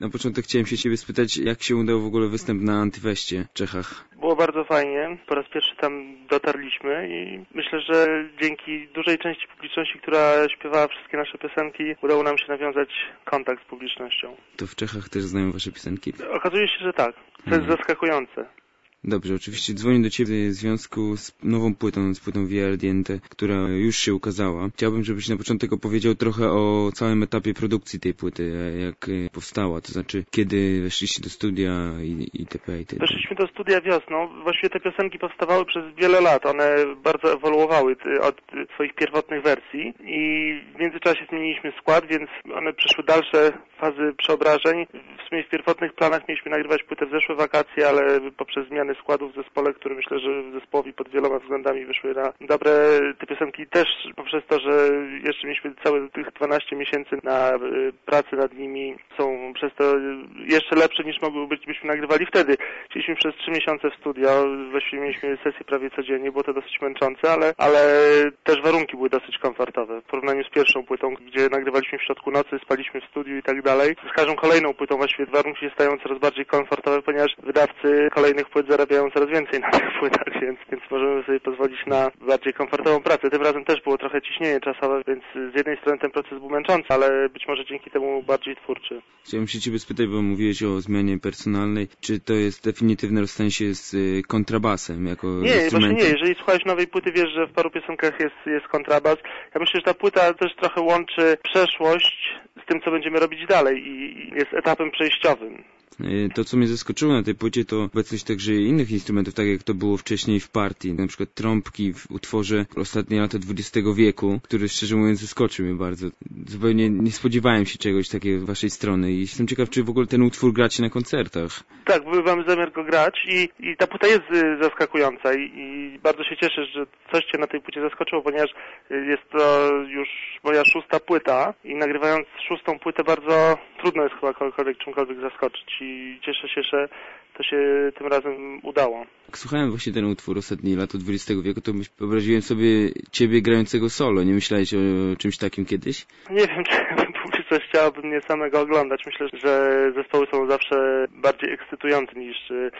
Na początek chciałem się ciebie spytać, jak się udał w ogóle występ na Antyfeście w Czechach? Było bardzo fajnie. Po raz pierwszy tam dotarliśmy i myślę, że dzięki dużej części publiczności, która śpiewała wszystkie nasze piosenki, udało nam się nawiązać kontakt z publicznością. To w Czechach też znają wasze piosenki? Okazuje się, że tak. To jest zaskakujące. Dobrze, oczywiście dzwonię do ciebie w związku z nową płytą, z płytą Via Ardiente, która już się ukazała. Chciałbym, żebyś na początek opowiedział trochę o całym etapie produkcji tej płyty, jak powstała, to znaczy kiedy weszliście do studia itp. Weszliśmy do studia wiosną. Właściwie te piosenki powstawały przez wiele lat. One bardzo ewoluowały od swoich pierwotnych wersji i w międzyczasie zmieniliśmy skład, więc one przeszły dalsze fazy przeobrażeń. W sumie w pierwotnych planach mieliśmy nagrywać płytę w zeszłe wakacje, ale poprzez zmiany składów w zespole, które myślę, że zespołowi pod wieloma względami wyszły na dobre. Te piosenki też poprzez to, że jeszcze mieliśmy całe tych 12 miesięcy na pracy nad nimi, są przez to jeszcze lepsze niż mogłyby być, gdybyśmy nagrywali wtedy. Siedzieliśmy przez 3 miesiące w studio, właściwie mieliśmy sesje prawie codziennie, było to dosyć męczące, ale też warunki były dosyć komfortowe. W porównaniu z pierwszą płytą, gdzie nagrywaliśmy w środku nocy, spaliśmy w studiu i tak dalej. Z każdą kolejną płytą właściwie warunki się stają coraz bardziej komfortowe, ponieważ wydawcy kolejnych płyt zarabiają coraz więcej na tych płytach, więc możemy sobie pozwolić na bardziej komfortową pracę. Tym razem też było trochę ciśnienie czasowe, więc z jednej strony ten proces był męczący, ale być może dzięki temu bardziej twórczy. Chciałem się ciebie spytać, bo mówiłeś o zmianie personalnej. Czy to jest definitywne rozstanie się z kontrabasem jako instrumentem? Właśnie nie. Jeżeli słuchałeś nowej płyty, wiesz, że w paru piosenkach jest kontrabas. Ja myślę, że ta płyta też trochę łączy przeszłość z tym, co będziemy robić dalej i jest etapem przejściowym. To, co mnie zaskoczyło na tej płycie, to obecność także innych instrumentów, tak jak to było wcześniej w partii. Na przykład trąbki w utworze Ostatnie lata XX wieku, który szczerze mówiąc zaskoczył mnie bardzo. Zupełnie nie spodziewałem się czegoś takiego z waszej strony i jestem ciekaw, czy w ogóle ten utwór gracie na koncertach. Tak, mamy zamiar go grać i ta płyta jest zaskakująca i bardzo się cieszę, że coś cię na tej płycie zaskoczyło, ponieważ jest to już moja 6. płyta i nagrywając 6. płytę bardzo trudno jest chyba kogokolwiek czymkolwiek zaskoczyć i cieszę się, że to się tym razem udało. Jak słuchałem właśnie ten utwór Ostatnie lata XX wieku, to wyobraziłem sobie ciebie grającego solo. Nie myślałeś o czymś takim kiedyś? Nie wiem, czy publiczność chciałaby mnie samego oglądać. Myślę, że zespoły są zawsze bardziej ekscytujące niż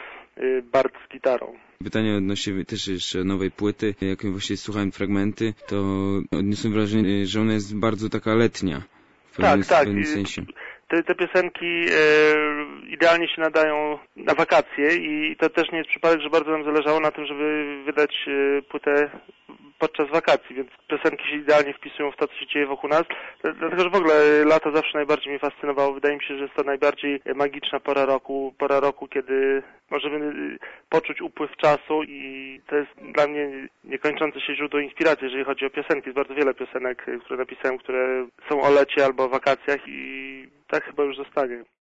bard z gitarą. Pytanie odnośnie też jeszcze nowej płyty. Jak właśnie słuchałem fragmenty, to odniosłem wrażenie, że ona jest bardzo taka letnia. W pewnym sensie. Te piosenki idealnie się nadają na wakacje i to też nie jest przypadek, że bardzo nam zależało na tym, żeby wydać płytę podczas wakacji, więc piosenki się idealnie wpisują w to, co się dzieje wokół nas. Dlatego, że w ogóle lato zawsze najbardziej mnie fascynowało. Wydaje mi się, że jest to najbardziej magiczna pora roku, kiedy możemy poczuć upływ czasu i to jest dla mnie niekończące się źródło inspiracji, jeżeli chodzi o piosenki. Jest bardzo wiele piosenek, które napisałem, które są o lecie albo o wakacjach i tak chyba już zostanie.